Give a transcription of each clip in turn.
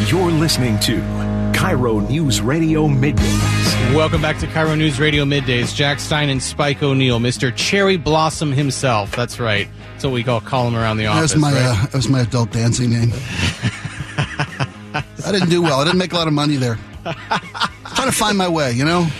You're listening to Cairo News Radio Middays. Welcome back to Cairo News Radio Middays. Jack Stein and Spike O'Neill, Mr. Cherry Blossom himself. That's right. That's what we call him around the office. That was my adult dancing name. I didn't do well. I didn't make a lot of money there. Trying to find my way, you know?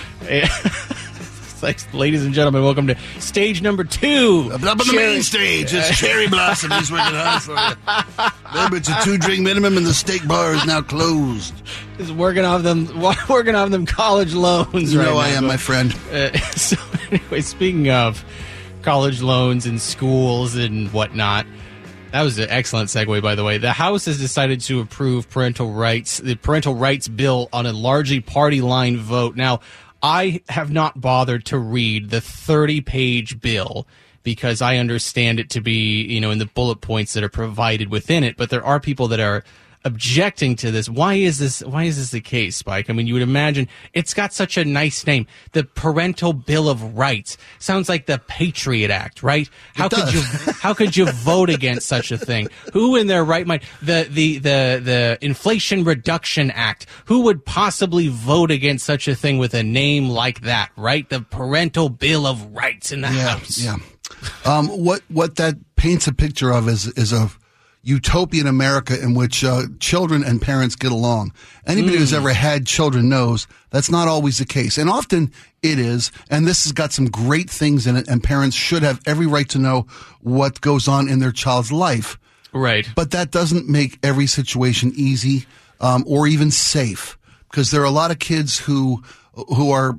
Ladies and gentlemen, welcome to stage number 2. Up on the main stage, it's Cherry Blossom. He's working hard for you. Remember, it's a 2-drink minimum, and the steak bar is now closed. He's working off them college loans. You know I am, my friend. So anyway, speaking of college loans and schools and whatnot, that was an excellent segue, by the way. The House has decided to approve the parental rights bill on a largely party line vote. Now, I have not bothered to read the 30-page bill because I understand it to be, in the bullet points that are provided within it. But there are people that are objecting to this. Why is this the case, Spike? I mean, you would imagine it's got such a nice name. The Parental Bill of Rights sounds like the Patriot Act, right? How could you vote against such a thing? Who in their right mind? The Inflation Reduction Act. Who would possibly vote against such a thing with a name like that, right? The Parental Bill of Rights in the House. Yeah. What that paints a picture of is a utopian America in which children and parents get along. Anybody who's ever had children knows that's not always the case. And often it is. And this has got some great things in it. And parents should have every right to know what goes on in their child's life. Right. But that doesn't make every situation easy or even safe. Because there are a lot of kids who are...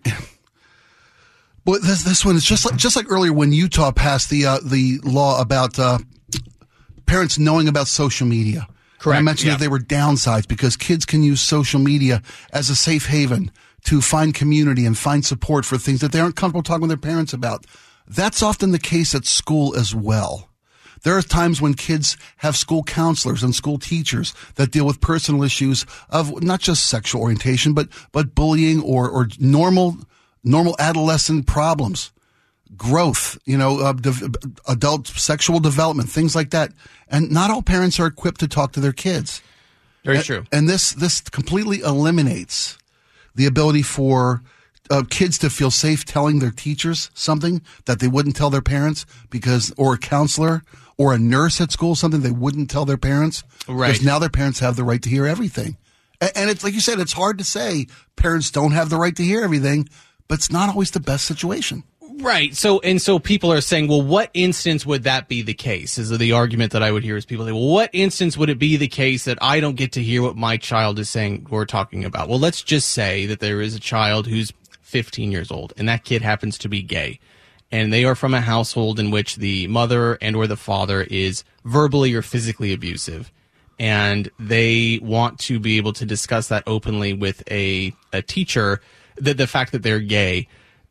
But this one is just like earlier when Utah passed the law about... parents knowing about social media. Correct. And I mentioned that they were downsides because kids can use social media as a safe haven to find community and find support for things that they aren't comfortable talking with their parents about. That's often the case at school as well. There are times when kids have school counselors and school teachers that deal with personal issues of not just sexual orientation, but bullying or normal adolescent problems. Growth, adult sexual development, things like that. And not all parents are equipped to talk to their kids. Very true. And this completely eliminates the ability for kids to feel safe telling their teachers something that they wouldn't tell their parents or a counselor or a nurse at school, something they wouldn't tell their parents. Right. Because now their parents have the right to hear everything. And it's like you said, it's hard to say parents don't have the right to hear everything, but it's not always the best situation. Right. So people are saying, well, what instance would that be the case? Is the argument that I would hear is people say, well, what instance would it be the case that I don't get to hear what my child is saying we're talking about? Well, let's just say that there is a child who's 15 years old and that kid happens to be gay and they are from a household in which the mother and or the father is verbally or physically abusive and they want to be able to discuss that openly with a teacher, the fact that they're gay.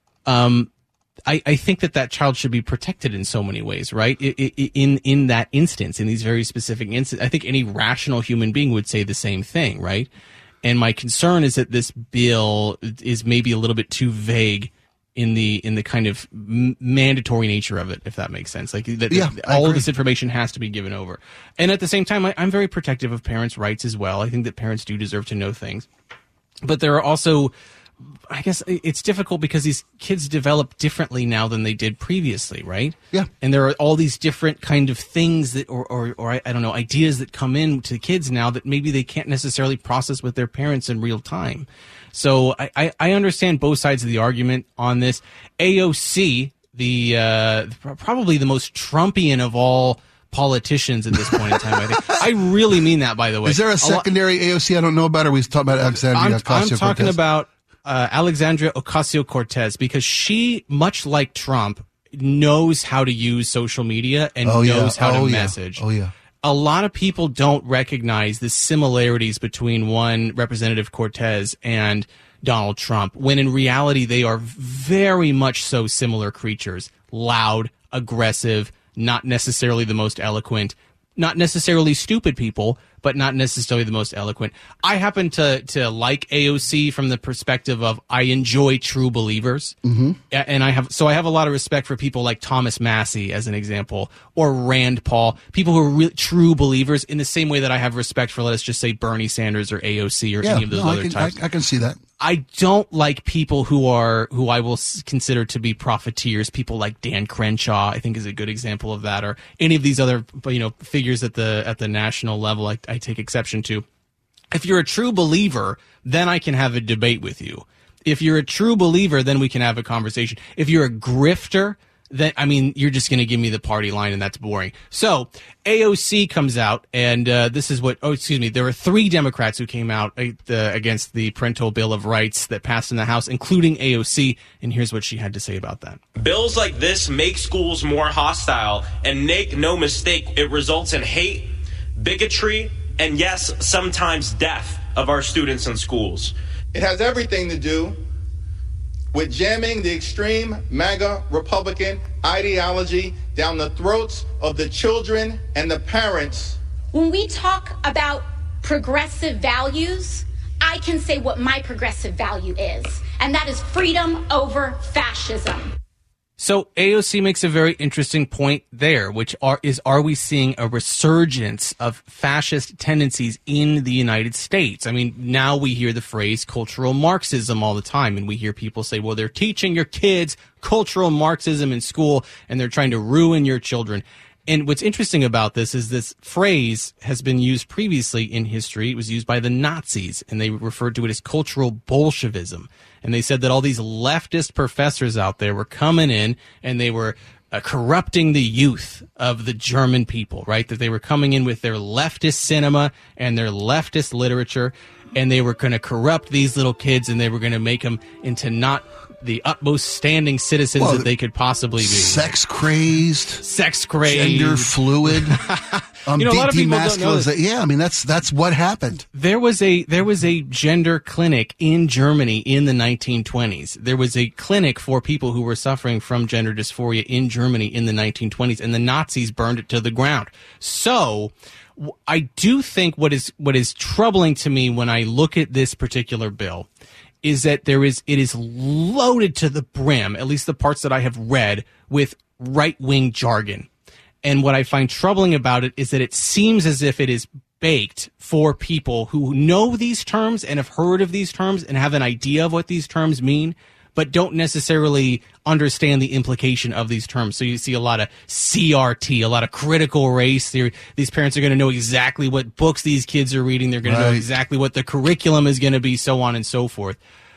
I think that child should be protected in so many ways, right? In that instance, in these very specific instances, I think any rational human being would say the same thing, right? And my concern is that this bill is maybe a little bit too vague in the kind of mandatory nature of it, if that makes sense. Like all of this information has to be given over. And at the same time, I'm very protective of parents' rights as well. I think that parents do deserve to know things. But there are also... I guess it's difficult because these kids develop differently now than they did previously, right? Yeah. And there are all these different kind of things that, or I don't know, ideas that come in to kids now that maybe they can't necessarily process with their parents in real time. So I understand both sides of the argument on this. AOC, probably the most Trumpian of all politicians at this point in time, I think. I really mean that, by the way. Is there a secondary AOC I don't know about, or we talking about Alexandria Ocasio-Cortez? I'm talking about Alexandria Ocasio-Cortez, because she, much like Trump, knows how to use social media and knows how to message. Oh, yeah. A lot of people don't recognize the similarities between one Representative Cortez and Donald Trump, when in reality they are very much so similar creatures. Loud, aggressive, not necessarily the most eloquent, not necessarily stupid people, but not necessarily the most eloquent. I happen to like AOC from the perspective of I enjoy true believers. Mm-hmm. And I have a lot of respect for people like Thomas Massey, as an example, or Rand Paul, people who are really true believers, in the same way that I have respect for, let us just say, Bernie Sanders or AOC or any of those other types. I can see that. I don't like people who I will consider to be profiteers. People like Dan Crenshaw, I think, is a good example of that, or any of these other, figures at the national level. I take exception to. If you're a true believer, then I can have a debate with you. If you're a true believer, then we can have a conversation. If you're a grifter, then, you're just going to give me the party line, and that's boring. So AOC comes out, and this is there were 3 Democrats who came out against the Parental Bill of Rights that passed in the House, including AOC, and here's what she had to say about that. Bills like this make schools more hostile, and make no mistake, it results in hate, bigotry, and yes, sometimes death of our students in schools. It has everything to do with jamming the extreme MAGA Republican ideology down the throats of the children and the parents. When we talk about progressive values, I can say what my progressive value is, and that is freedom over fascism. So AOC makes a very interesting point there, which are we seeing a resurgence of fascist tendencies in the United States? Now we hear the phrase cultural Marxism all the time, and we hear people say, well, they're teaching your kids cultural Marxism in school, and they're trying to ruin your children. And what's interesting about this is this phrase has been used previously in history. It was used by the Nazis, and they referred to it as cultural Bolshevism. And they said that all these leftist professors out there were coming in and they were corrupting the youth of the German people, right? That they were coming in with their leftist cinema and their leftist literature, and they were going to corrupt these little kids, and they were going to make them into not the utmost standing citizens that they could possibly be. Sex crazed, gender fluid, a lot of people don't know this. Yeah, that's what happened. There was a gender clinic in Germany in the 1920s. There was a clinic for people who were suffering from gender dysphoria in Germany in the 1920s, and the Nazis burned it to the ground. So I do think what is troubling to me when I look at this particular bill is that it is loaded to the brim, at least the parts that I have read, with right-wing jargon. And what I find troubling about it is that it seems as if it is baked for people who know these terms and have heard of these terms and have an idea of what these terms mean, but don't necessarily understand the implication of these terms. So you see a lot of CRT, a lot of critical race theory. These parents are going to know exactly what books these kids are reading. They're going to know exactly what the curriculum is going to be, so on and so forth.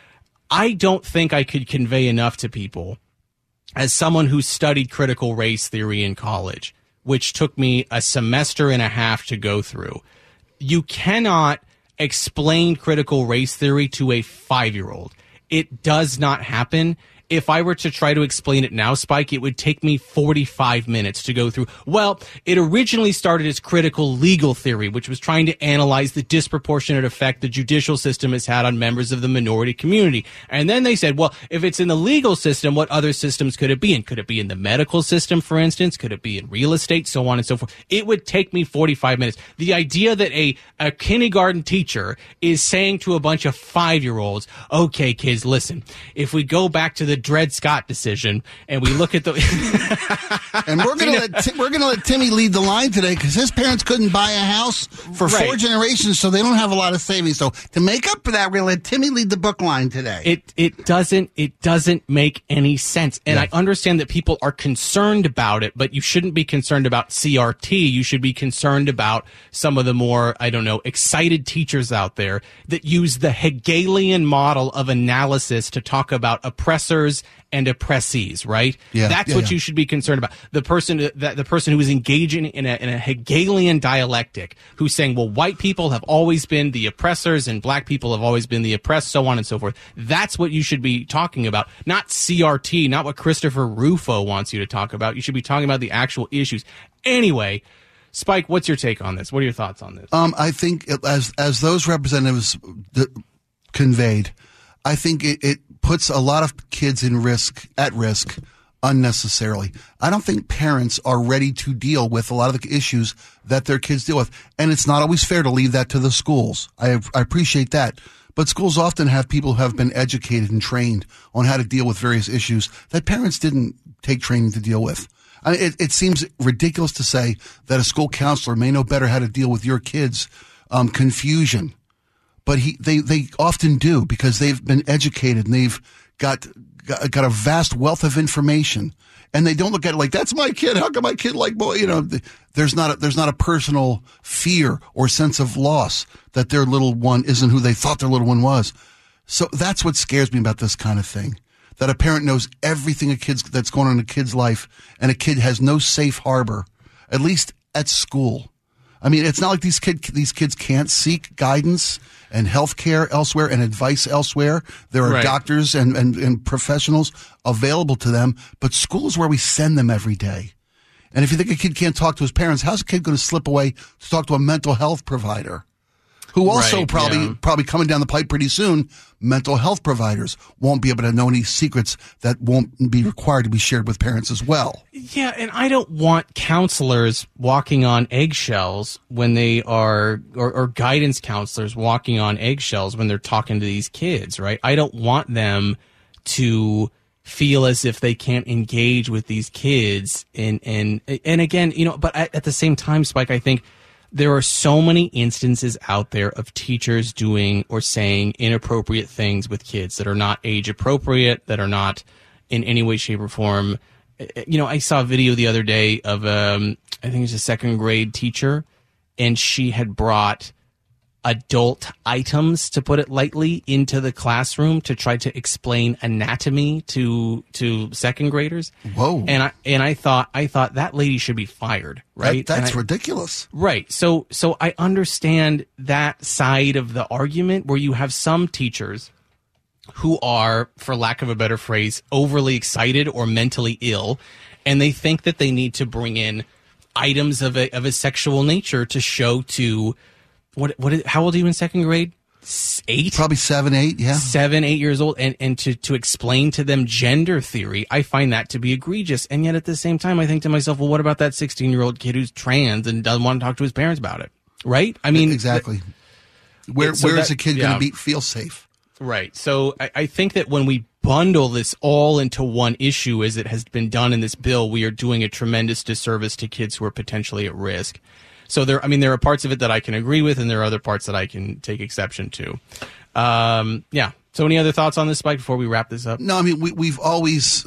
I don't think I could convey enough to people, as someone who studied critical race theory in college, which took me a semester and a half to go through. You cannot explain critical race theory to a 5-year-old. It does not happen. If I were to try to explain it now, Spike, it would take me 45 minutes to go through. Well, it originally started as critical legal theory, which was trying to analyze the disproportionate effect the judicial system has had on members of the minority community. And then they said, well, if it's in the legal system, what other systems could it be in? Could it be in the medical system, for instance? Could it be in real estate, so on and so forth? It would take me 45 minutes. The idea that a kindergarten teacher is saying to a bunch of 5-year-olds, okay, kids, listen, if we go back to the Dred Scott decision and we look at the and we're going to let Timmy lead the line today because his parents couldn't buy a house for 4 generations, so they don't have a lot of savings. So to make up for that, we're going to let Timmy lead the book line today. It doesn't make any sense. And I understand that people are concerned about it, but you shouldn't be concerned about CRT. You should be concerned about some of the more, excited teachers out there that use the Hegelian model of analysis to talk about oppressors and oppressees, right? Yeah, That's what you should be concerned about. The person who is engaging in a Hegelian dialectic, who's saying, well, white people have always been the oppressors and black people have always been the oppressed, so on and so forth. That's what you should be talking about, not CRT, not what Christopher Rufo wants you to talk about. You should be talking about the actual issues. Anyway, Spike, what's your take on this? What are your thoughts on this? I think as those representatives conveyed, I think it puts a lot of kids at risk unnecessarily. I don't think parents are ready to deal with a lot of the issues that their kids deal with. And it's not always fair to leave that to the schools. I appreciate that. But schools often have people who have been educated and trained on how to deal with various issues that parents didn't take training to deal with. I mean, it seems ridiculous to say that a school counselor may know better how to deal with your kids' confusion. But they often do, because they've been educated and they've got a vast wealth of information, and they don't look at it like, that's my kid. How come my kid there's not a personal fear or sense of loss that their little one isn't who they thought their little one was. So that's what scares me about this kind of thing, that a parent knows everything that's going on in a kid's life, and a kid has no safe harbor, at least at school. I mean, it's not like these kids can't seek guidance and health care elsewhere and advice elsewhere. There are doctors and professionals available to them, but school is where we send them every day. And if you think a kid can't talk to his parents, how's a kid going to slip away to talk to a mental health provider? Who also probably coming down the pipe pretty soon, mental health providers won't be able to know any secrets that won't be required to be shared with parents as well. Yeah, and I don't want counselors walking on eggshells when they are, or guidance counselors walking on eggshells when they're talking to these kids, right? I don't want them to feel as if they can't engage with these kids. And again, but at the same time, Spike, I think there are so many instances out there of teachers doing or saying inappropriate things with kids that are not age appropriate, that are not in any way, shape, or form. I saw a video the other day of, I think it was a second grade teacher, and she had brought adult items, to put it lightly, into the classroom to try to explain anatomy to second graders. Whoa. And I thought that lady should be fired, right? That's ridiculous. Right. So I understand that side of the argument, where you have some teachers who are, for lack of a better phrase, overly excited or mentally ill, and they think that they need to bring in items of a sexual nature to show to how old are you in second grade? 8? Probably 7, 8, yeah. 7, 8 years old, and to explain to them gender theory, I find that to be egregious. And yet at the same time, I think to myself, well, what about that 16-year-old kid who's trans and doesn't want to talk to his parents about it? Right? I mean, exactly. Where is a kid going to feel safe? Right. So I think that when we bundle this all into one issue, as it has been done in this bill, we are doing a tremendous disservice to kids who are potentially at risk. So there are parts of it that I can agree with, and there are other parts that I can take exception to. So any other thoughts on this, Spike, before we wrap this up? No, I mean, we've always,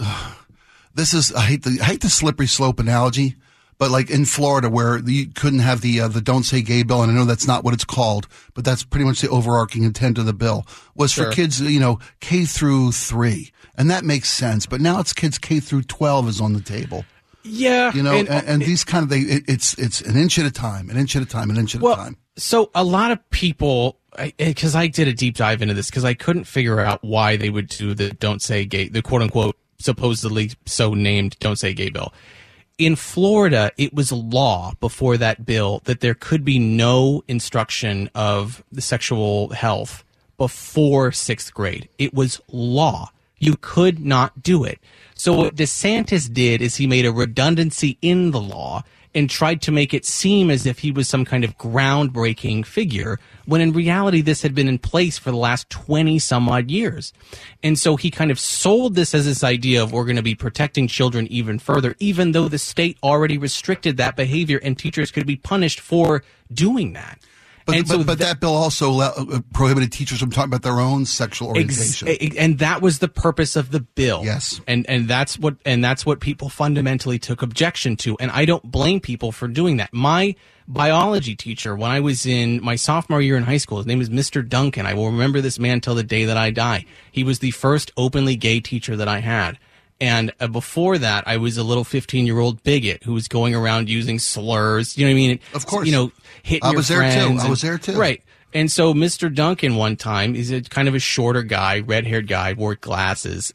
I hate the slippery slope analogy, but like in Florida, where you couldn't have the Don't Say Gay bill, and I know that's not what it's called, but that's pretty much the overarching intent of the bill, was for kids, K through 3. And that makes sense. But now it's kids K through 12 is on the table. Yeah. And these kind of, it's an inch at a time, an inch at a time, an inch at a time. So a lot of people, because I did a deep dive into this, because I couldn't figure out why they would do the Don't Say Gay, the quote unquote, supposedly so named Don't Say Gay bill. In Florida, it was law before that bill that there could be no instruction of the sexual health before 6th grade. It was law. You could not do it. So what DeSantis did is he made a redundancy in the law and tried to make it seem as if he was some kind of groundbreaking figure, when in reality this had been in place for the last 20-some-odd years. And so he kind of sold this as this idea of we're going to be protecting children even further, even though the state already restricted that behavior and teachers could be punished for doing that. But that bill also prohibited teachers from talking about their own sexual orientation. And that was the purpose of the bill. Yes. And that's what people fundamentally took objection to. And I don't blame people for doing that. My biology teacher, when I was in my sophomore year in high school, his name is Mr. Duncan. I will remember this man till the day that I die. He was the first openly gay teacher that I had. And before that, I was a little 15-year-old bigot who was going around using slurs. You know what I mean? Of course. Hitting your friends. I was there too. Right. And so Mr. Duncan one time, he's a kind of a shorter guy, red-haired guy, wore glasses.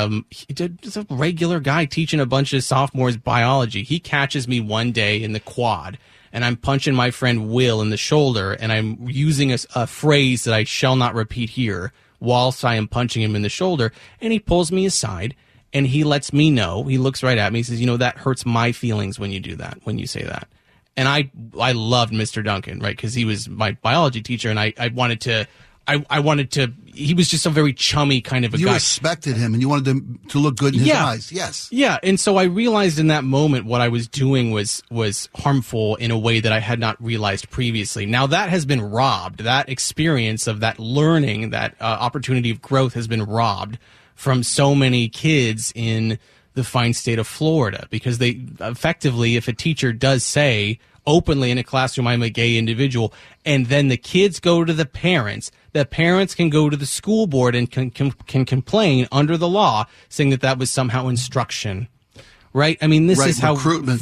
Just a regular guy teaching a bunch of sophomores biology. He catches me one day in the quad, and I'm punching my friend Will in the shoulder, and I'm using a phrase that I shall not repeat here whilst I am punching him in the shoulder, and he pulls me aside. And he lets me know, he looks right at me, he says, that hurts my feelings when you do that, when you say that. And I loved Mr. Duncan, right? Because he was my biology teacher, and I wanted to, he was just a very chummy kind of a guy. You respected him, and you wanted him to look good in his eyes. Yes. Yeah, and so I realized in that moment what I was doing was harmful in a way that I had not realized previously. Now that has been robbed. That experience of that learning, that opportunity of growth has been robbed from so many kids in the fine state of Florida, because they effectively, if a teacher does say openly in a classroom, I'm a gay individual, and then the kids go to the parents can go to the school board and can complain under the law, saying that was somehow instruction, right? I mean, this is how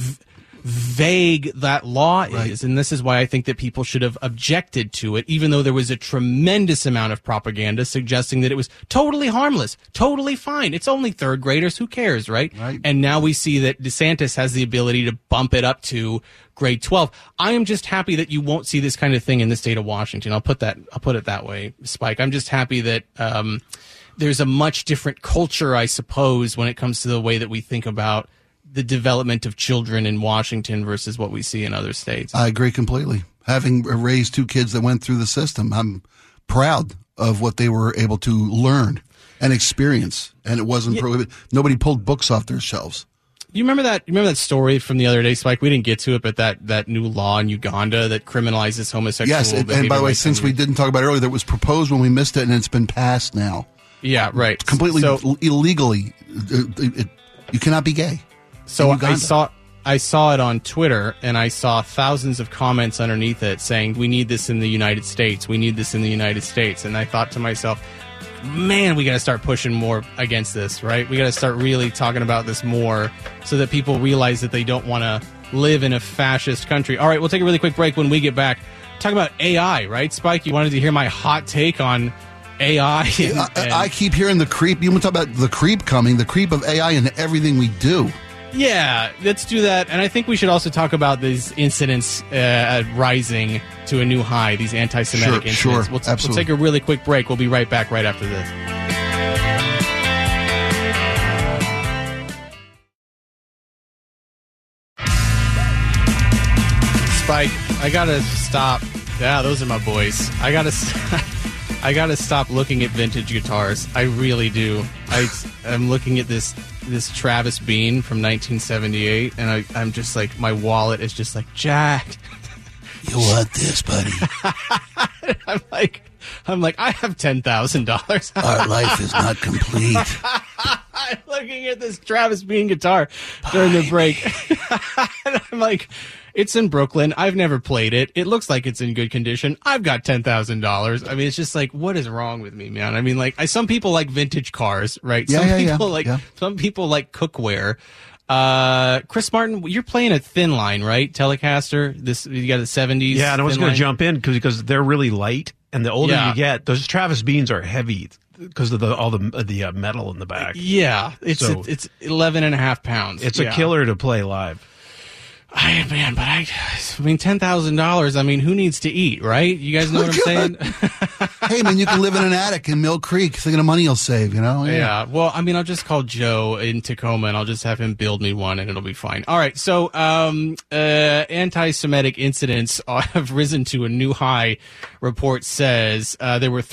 vague that law is, and this is why I think that people should have objected to it, even though there was a tremendous amount of propaganda suggesting that it was totally harmless, totally fine. It's only third graders, who cares, right? And now we see that DeSantis has the ability to bump it up to grade 12. I am just happy that you won't see this kind of thing in the state of Washington. I'll put it that way, Spike. I'm just happy that there's a much different culture, I suppose, when it comes to the way that we think about the development of children in Washington versus what we see in other states. I agree completely. Having raised two kids that went through the system, I'm proud of what they were able to learn and experience, and it wasn't prohibited. Nobody pulled books off their shelves. You remember that story from the other day, Spike? We didn't get to it, but that new law in Uganda that criminalizes homosexual behavior. Yes, and by the way, since we didn't talk about it earlier, that was proposed when we missed it, and it's been passed now. Yeah, right. Completely illegally. You cannot be gay. So I saw it on Twitter, and I saw thousands of comments underneath it saying, we need this in the United States. We need this in the United States. And I thought to myself, man, we got to start pushing more against this, right? We got to start really talking about this more so that people realize that they don't want to live in a fascist country. All right, we'll take a really quick break. When we get back, talk about AI, right, Spike? You wanted to hear my hot take on AI. I keep hearing the creep. You want to talk about the creep coming, the creep of AI in everything we do. Yeah, let's do that. And I think we should also talk about these incidents rising to a new high, these anti-Semitic incidents. Sure, we'll absolutely. take a really quick break. We'll be right back right after this. Spike, I gotta stop. Yeah, those are my boys. I gotta stop looking at vintage guitars. I really do. I'm looking at this Travis Bean from 1978, and I'm just like, my wallet is just like, Jack. You want this, buddy? I'm like, I have $10,000. Our life is not complete. I'm looking at this Travis Bean guitar during the break. And I'm like, it's in Brooklyn. I've never played it. It looks like it's in good condition. I've got $10,000. I mean, it's just like, what is wrong with me, man? I mean, like, some people like vintage cars, right? Some people like cookware. Chris Martin, you're playing a thin line, right? Telecaster. You got the 70s. Yeah, and I was going to jump in because they're really light, and the older you get, those Travis Beans are heavy because of all the metal in the back. Yeah, it's 11.5 pounds. It's a killer to play live. I mean, $10,000. I mean, who needs to eat, right? You guys know what I'm saying? Hey, man, you can live in an attic in Mill Creek. Think of the money you'll save, you know? Yeah. Well, I mean, I'll just call Joe in Tacoma, and I'll just have him build me one, and it'll be fine. All right. So, anti-Semitic incidents have risen to a new high. Report says there were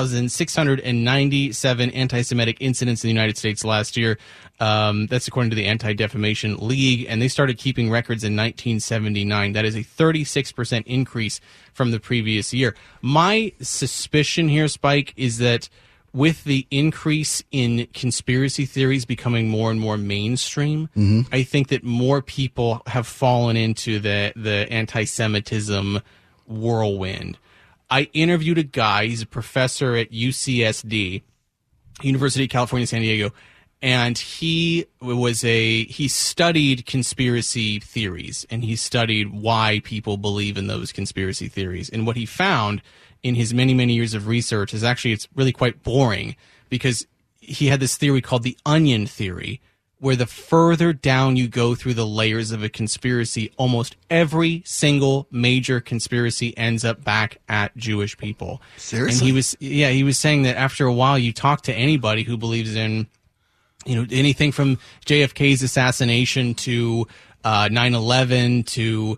3,697 anti-Semitic incidents in the United States last year. That's according to the Anti-Defamation League, and they started keeping records in 1979. That is a 36% increase from the previous year. My suspicion here, Spike, is that with the increase in conspiracy theories becoming more and more mainstream, I think that more people have fallen into the anti-Semitism whirlwind. I interviewed a guy, he's a professor at UCSD, University of California, San Diego, and he studied conspiracy theories, and he studied why people believe in those conspiracy theories. And what he found in his many, many years of research is actually, it's really quite boring, because he had this theory called the onion theory, where the further down you go through the layers of a conspiracy, almost every single major conspiracy ends up back at Jewish people. Seriously? And he was saying that after a while, you talk to anybody who believes in anything from JFK's assassination to 9/11 to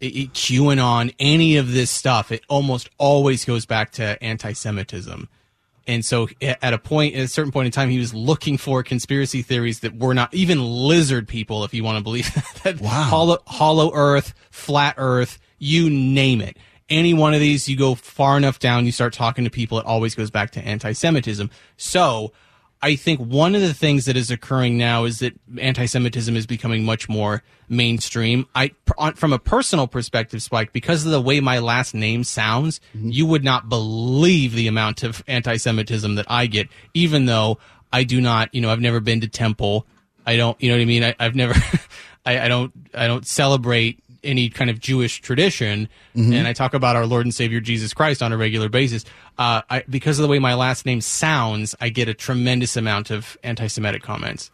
QAnon, any of this stuff, it almost always goes back to anti-Semitism. And so at a certain point in time, he was looking for conspiracy theories that were not even lizard people, if you want to believe that. Wow. Hollow Earth, flat Earth, you name it. Any one of these, you go far enough down, you start talking to people, it always goes back to anti-Semitism. So I think one of the things that is occurring now is that anti-Semitism is becoming much more mainstream. From a personal perspective, Spike, because of the way my last name sounds, you would not believe the amount of anti-Semitism that I get, even though I do not, I've never been to temple. I don't, you know what I mean? I've never, I don't celebrate any kind of Jewish tradition, and I talk about our Lord and Savior Jesus Christ on a regular basis. Because of the way my last name sounds, I get a tremendous amount of anti-Semitic comments.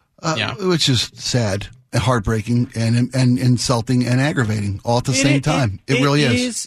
Which is sad, heartbreaking, and insulting and aggravating all at the same time. It really is.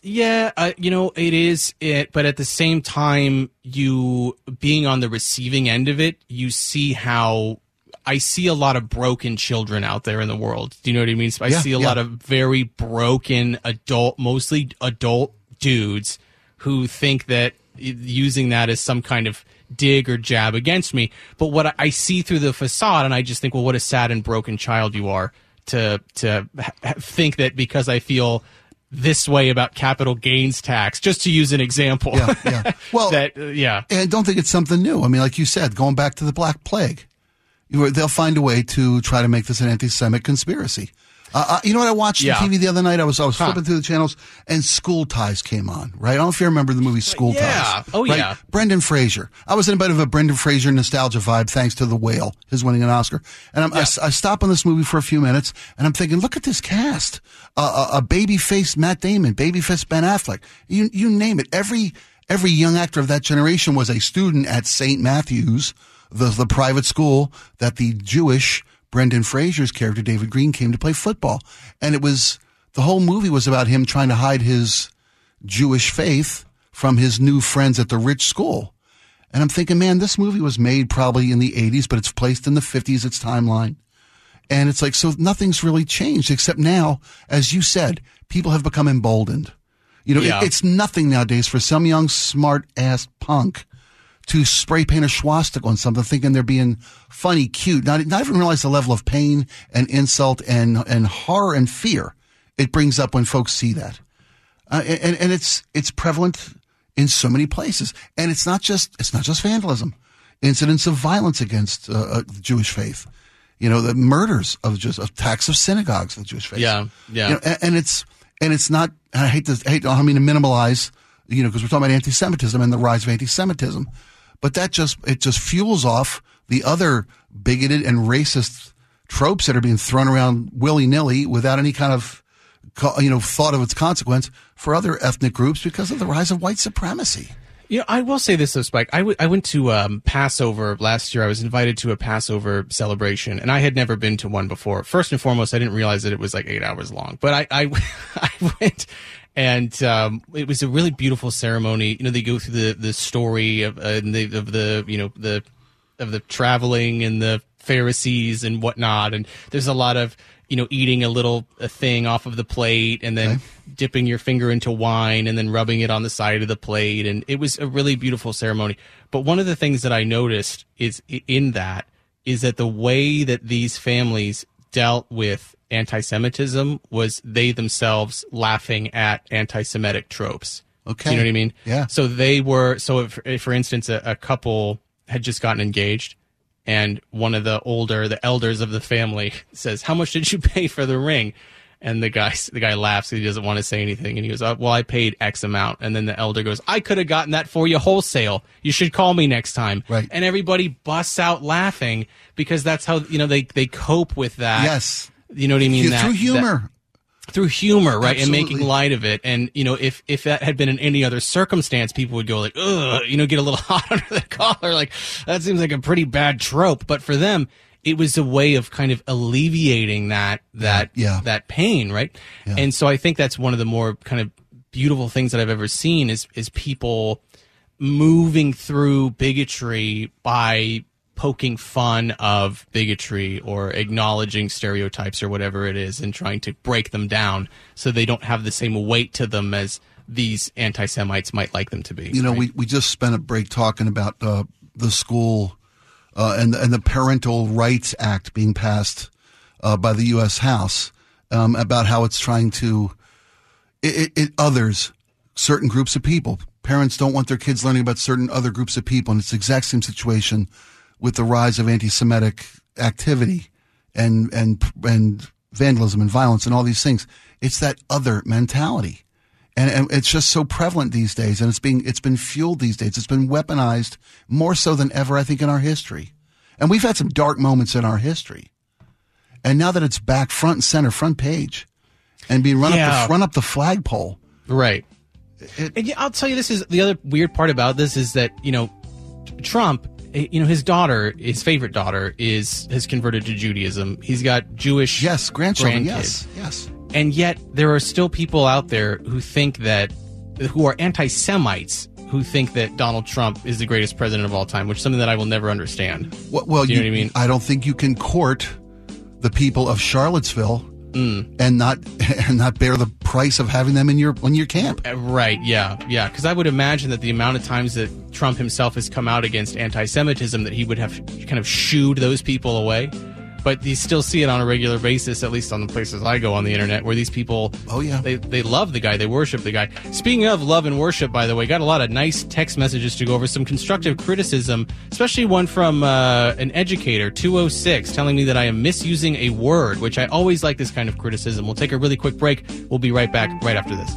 It is. But at the same time, you being on the receiving end of it, you see how. I see a lot of broken children out there in the world. Do you know what I mean? I see a lot of very broken mostly adult dudes who think that using that as some kind of dig or jab against me. But what I see through the facade, and I just think, well, what a sad and broken child you are to think that because I feel this way about capital gains tax, just to use an example. Yeah. Well, and don't think it's something new. I mean, like you said, going back to the Black Plague. They'll find a way to try to make this an anti-Semitic conspiracy. You know what I watched on TV the other night? I was flipping through the channels, and School Ties came on, right? I don't know if you remember the movie School Ties. Oh, right? yeah. Brendan Fraser. I was in a bit of a Brendan Fraser nostalgia vibe thanks to The Whale, his winning an Oscar. And I stop on this movie for a few minutes, and I'm thinking, look at this cast. A baby-faced Matt Damon, baby-faced Ben Affleck. You name it. Every young actor of that generation was a student at St. Matthew's, the private school that the Jewish Brendan Fraser's character, David Green, came to play football. And the whole movie was about him trying to hide his Jewish faith from his new friends at the rich school. And I'm thinking, man, this movie was made probably in the 80s, but it's placed in the 50s, its timeline. And it's like, so nothing's really changed, except now, as you said, people have become emboldened. It's nothing nowadays for some young, smart-ass punk to spray paint a swastika on something, thinking they're being funny, cute, not even realize the level of pain and insult and horror and fear it brings up when folks see that. And it's prevalent in so many places. And it's not just vandalism, incidents of violence against the Jewish faith, the murders of attacks of synagogues of the Jewish faith. Yeah. And it's not, I don't mean to minimalize, because we're talking about anti-Semitism and the rise of anti-Semitism. But it just fuels off the other bigoted and racist tropes that are being thrown around willy-nilly without any kind of, thought of its consequence for other ethnic groups because of the rise of white supremacy. I will say this though, Spike. I went to Passover last year. I was invited to a Passover celebration, and I had never been to one before. First and foremost, I didn't realize that it was like 8 hours long. But I went. And it was a really beautiful ceremony. They go through the story of the traveling and the Pharisees and whatnot. And there's a lot of eating a thing off of the plate and then dipping your finger into wine and then rubbing it on the side of the plate. And it was a really beautiful ceremony. But one of the things that I noticed is that the way that these families dealt with anti-Semitism was they themselves laughing at anti-Semitic tropes. Okay. Do you know what I mean? Yeah. So if, for instance, a couple had just gotten engaged and one of the elders of the family says, "How much did you pay for the ring?" And the guy laughs. He doesn't want to say anything. And he goes, "Well, I paid X amount." And then the elder goes, "I could have gotten that for you wholesale. You should call me next time." Right. And everybody busts out laughing because that's how, they cope with that. Yes. You know what I mean? Through humor. Through humor, right? Absolutely. And making light of it. And, if that had been in any other circumstance, people would go like, ugh, get a little hot under the collar. Like, that seems like a pretty bad trope. But for them, it was a way of kind of alleviating that pain, right? Yeah. And so I think that's one of the more kind of beautiful things that I've ever seen is people moving through bigotry by poking fun of bigotry or acknowledging stereotypes or whatever it is and trying to break them down so they don't have the same weight to them as these anti-Semites might like them to be. You know, right? we just spent a break talking about the school and the Parental Rights Act being passed by the U.S. House, about how it's trying to it others certain groups of people. Parents don't want their kids learning about certain other groups of people, and it's the exact same situation with the rise of anti-Semitic activity and vandalism and violence and all these things. It's that other mentality. And it's just so prevalent these days, and it's been fueled these days. It's been weaponized more so than ever, I think, in our history. And we've had some dark moments in our history. And now that it's back front and center, front page, and being run up the flagpole. Right. And I'll tell you, this is the other weird part about this is that, Trump, his daughter, his favorite daughter, has converted to Judaism. He's got Jewish grandchildren. grandkids. Yes. And yet there are still people out there who are anti-Semites who think that Donald Trump is the greatest president of all time, which is something that I will never understand. Well, Do you know what I mean? I don't think you can court the people of Charlottesville and not bear the price of having them in your camp. Right, yeah. Because I would imagine that the amount of times that Trump himself has come out against anti-Semitism, that he would have kind of shooed those people away. But you still see it on a regular basis, at least on the places I go on the internet, where these people, they love the guy, they worship the guy. Speaking of love and worship, by the way, got a lot of nice text messages to go over, some constructive criticism, especially one from an educator, 206, telling me that I am misusing a word, which I always like this kind of criticism. We'll take a really quick break. We'll be right back right after this.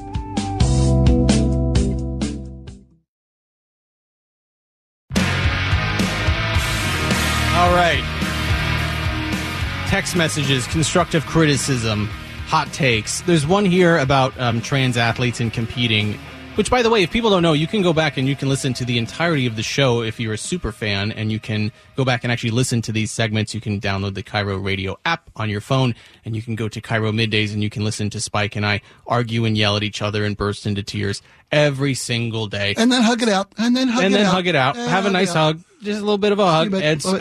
All right. Text messages, constructive criticism, hot takes. There's one here about trans athletes and competing, which, by the way, if people don't know, you can go back and you can listen to the entirety of the show if you're a super fan, and you can go back and actually listen to these segments. You can download the Cairo Radio app on your phone, and you can go to Cairo Middays, and you can listen to Spike and I argue and yell at each other and burst into tears every single day. And then hug it out. And then hug it out. Have a nice hug. Just a little bit of a hug.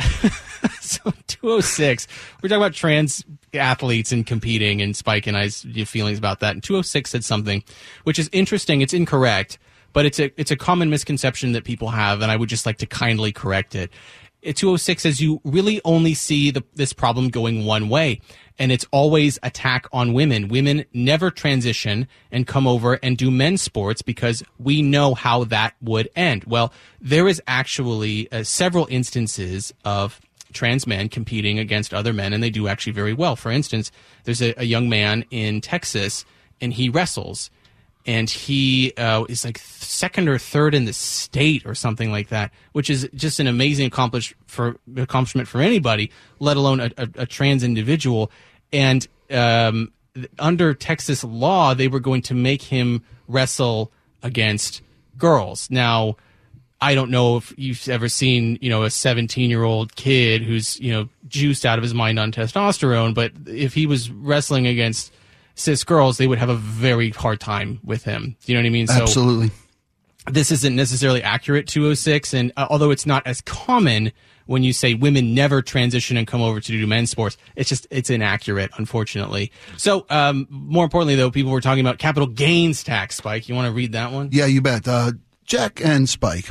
So 206, we're talking about trans athletes and competing, and Spike and I's feelings about that. And 206 said something which is interesting. It's incorrect, but it's a common misconception that people have, and I would just like to kindly correct it. 206 says you really only see this problem going one way, and it's always attack on women. Women never transition and come over and do men's sports because we know how that would end. Well, there is actually several instances of trans men competing against other men, and they do actually very well. For instance, there's a young man in Texas, and he wrestles, and he is like second or third in the state or something like that, which is just an amazing accomplishment for anybody, let alone a trans individual. And under Texas law, they were going to make him wrestle against girls. Now, I don't know if you've ever seen, a 17-year-old kid who's, juiced out of his mind on testosterone, but if he was wrestling against cis girls, they would have a very hard time with him. Do you know what I mean? Absolutely. So this isn't necessarily accurate, 206, and although it's not as common when you say women never transition and come over to do men's sports, it's inaccurate, unfortunately. So, more importantly, though, people were talking about capital gains tax. Spike, you want to read that one? Yeah, you bet. Jack and Spike.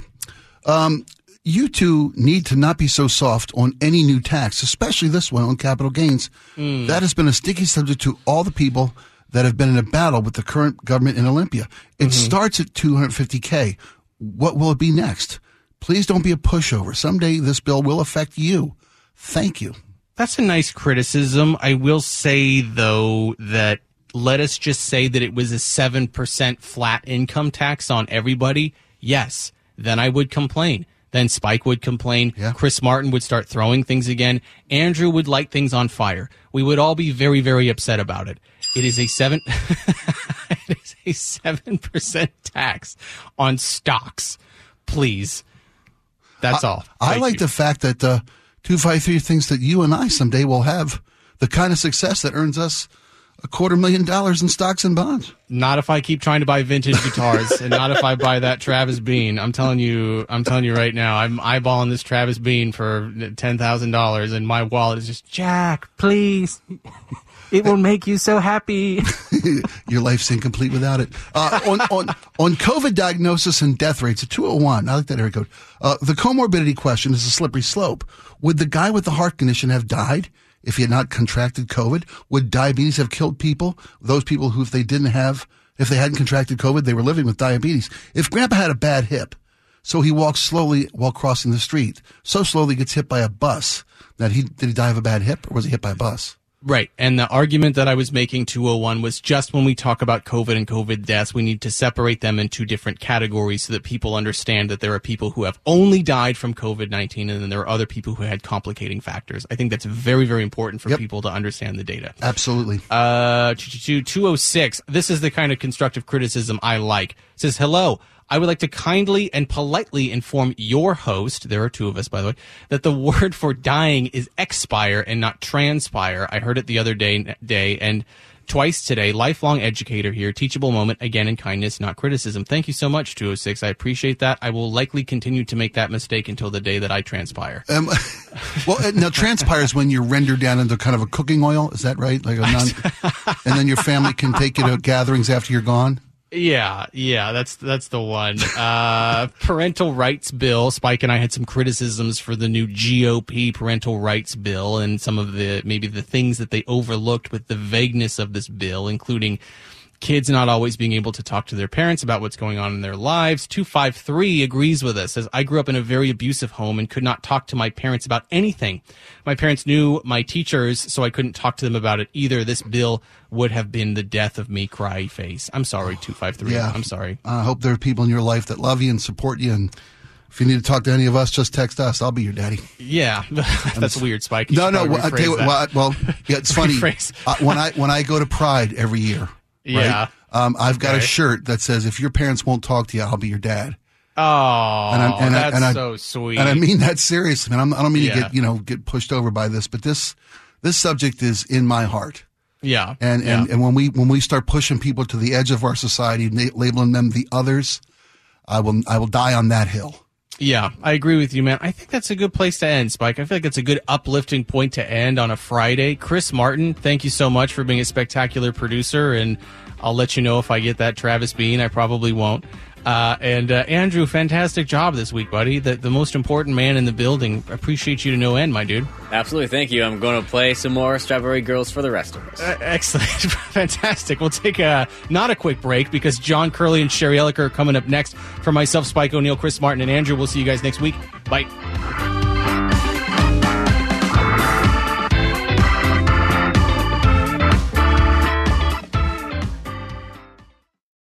You two need to not be so soft on any new tax, especially this one on capital gains. That has been a sticky subject to all the people that have been in a battle with the current government in Olympia. It starts at $250K. What will it be next? Please don't be a pushover. Someday this bill will affect you. Thank you. That's a nice criticism. I will say, though, that let us just say that it was a 7% flat income tax on everybody. Yes. Then I would complain. Then Spike would complain. Yeah. Chris Martin would start throwing things again. Andrew would light things on fire. We would all be very, very upset about it. It is a 7% tax on stocks. Please. That's all. I like the fact that 253 thinks that you and I someday will have the kind of success that earns us $250,000 in stocks and bonds. Not if I keep trying to buy vintage guitars, and not if I buy that Travis Bean. I'm telling you right now, I'm eyeballing this Travis Bean for $10,000, and my wallet is just, Jack, please. It will make you so happy. Your life's incomplete without it. On COVID diagnosis and death rates, at 201, I like that area code. The comorbidity question is a slippery slope. Would the guy with the heart condition have died if he had not contracted COVID? Would diabetes have killed people? Those people who, if they hadn't contracted COVID, they were living with diabetes. If Grandpa had a bad hip, so he walks slowly while crossing the street, so slowly gets hit by a bus, did he die of a bad hip, or was he hit by a bus? Right. And the argument that I was making, 201, was just when we talk about COVID and COVID deaths, we need to separate them into different categories so that people understand that there are people who have only died from COVID-19, and then there are other people who had complicating factors. I think that's very, very important for people to understand the data. Absolutely. 206, this is the kind of constructive criticism I like. It says, hello. I would like to kindly and politely inform your host, there are two of us, by the way, that the word for dying is expire and not transpire. I heard it the other day and twice today. Lifelong educator here. Teachable moment, again, in kindness, not criticism. Thank you so much, 206. I appreciate that. I will likely continue to make that mistake until the day that I transpire. Now, transpire is when you're rendered down into kind of a cooking oil. Is that right? And then your family can take you to gatherings after you're gone? Yeah, that's the one. Parental rights bill. Spike and I had some criticisms for the new GOP parental rights bill and some of maybe the things that they overlooked with the vagueness of this bill, including kids not always being able to talk to their parents about what's going on in their lives. 253 agrees with us, says, I grew up in a very abusive home and could not talk to my parents about anything. My parents knew my teachers, so I couldn't talk to them about it either. This bill would have been the death of me, cry face. I'm sorry, 253. Yeah. I'm sorry. I hope there are people in your life that love you and support you, and if you need to talk to any of us, just text us. I'll be your daddy. Yeah, that's weird, Spike. No. I'll tell you what, it's funny. When I go to Pride every year, yeah, right, I've got a shirt that says, "If your parents won't talk to you, I'll be your dad." Oh, that's so sweet. And I mean that seriously. I don't mean to get pushed over by this, but this subject is in my heart. Yeah, and when we start pushing people to the edge of our society, labeling them the others, I will die on that hill. Yeah, I agree with you, man. I think that's a good place to end, Spike. I feel like it's a good uplifting point to end on a Friday. Chris Martin, thank you so much for being a spectacular producer, and I'll let you know if I get that Travis Bean. I probably won't. And Andrew, fantastic job this week, buddy. The most important man in the building. Appreciate you to no end, my dude. Absolutely, thank you. I'm going to play some more Strawberry Girls for the rest of us. Excellent. Fantastic. We'll take not a quick break because John Curley and Sherry Ellicker are coming up next. For myself, Spike O'Neill, Chris Martin, and Andrew, we'll see you guys next week. Bye.